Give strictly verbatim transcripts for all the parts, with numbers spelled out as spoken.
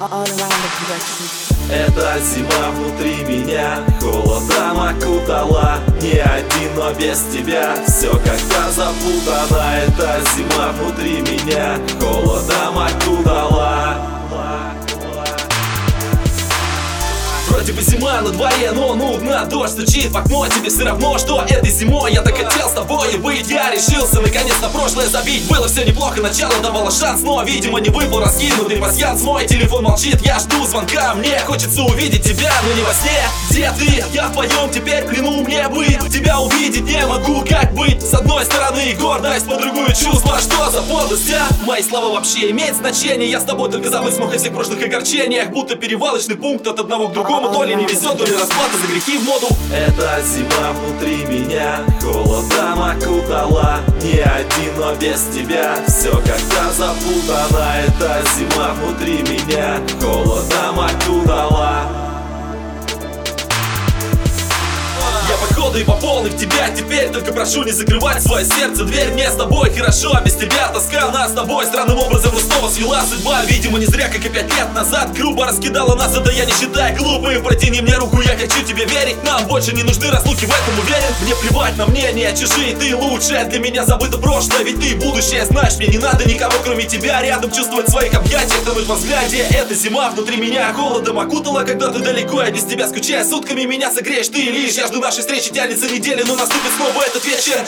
All around the production. Эта зима внутри меня холодом окутала. Не один, но без тебя все как-то запутано. Эта зима внутри меня холодом окутала. Вроде бы зима на дворе, но нудно. Дождь стучит в окно, тебе все равно, что этой зимой я так хотел с тобой быть. Я решился наконец на прошлое забить. Было все неплохо, начало давало шанс, но, видимо, не выпал раскинутый пасьянс. Мой телефон молчит, я жду звонка. Мне хочется увидеть тебя, но не во сне. Где ты? Я вдвоем теперь, кляну мне быть. Тебя увидеть не могу, как быть? С одной стороны гордость, по другую чувство. Что за подлость, а? Мои слова вообще имеют значение. Я с тобой только забыть смог о всех прошлых огорчениях. Будто перевалочный пункт от одного к другому. То ли не везет, то ли расплата за грехи в моду. Эта зима внутри меня холодом окутала. Не один, но без тебя все как-то запутано. Эта зима внутри меня холодом окутала. Я по ходу и по полной в тебя теперь. Только прошу не закрывать свое сердце. Дверь, мне с тобой хорошо, а без тебя тоска. Нас с тобой странным образом снова свела судьба. Видимо, не зря, как и пять лет назад грубо раскидала нас. Это я не считаю глупым. Протяни мне руку, я хочу тебе верить. Нам больше не нужны разлуки, в этом уверен. Мне плевать на мнение чужие, ты лучшая. Для меня забыто прошлое, ведь ты будущее. Знаешь, мне не надо никого, кроме тебя рядом. Чувствовать в своих объятиях, тонуть во взгляде. Эта зима внутри меня холодом окутала. Когда ты далеко, я без тебя скучаю. Сутками меня согреешь ты лишь. Я жду нашей встречи, тянется неделя, но наступит снова этот вечер.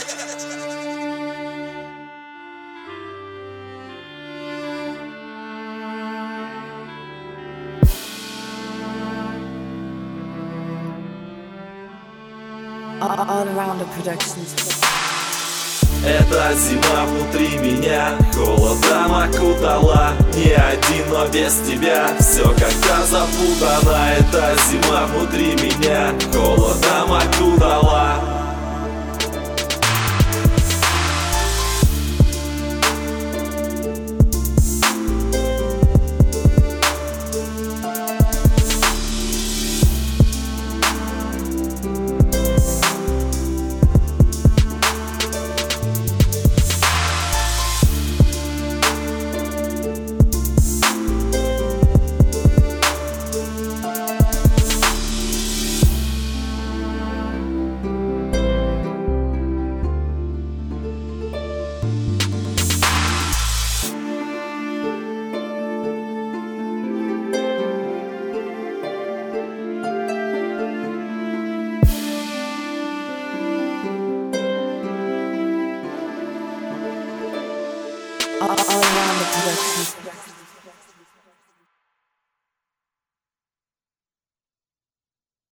All around the productions. Эта зима внутри меня холодом окутала. Не один, но без тебя все как-то запутано. Эта зима внутри меня холодом окутала. All around the production.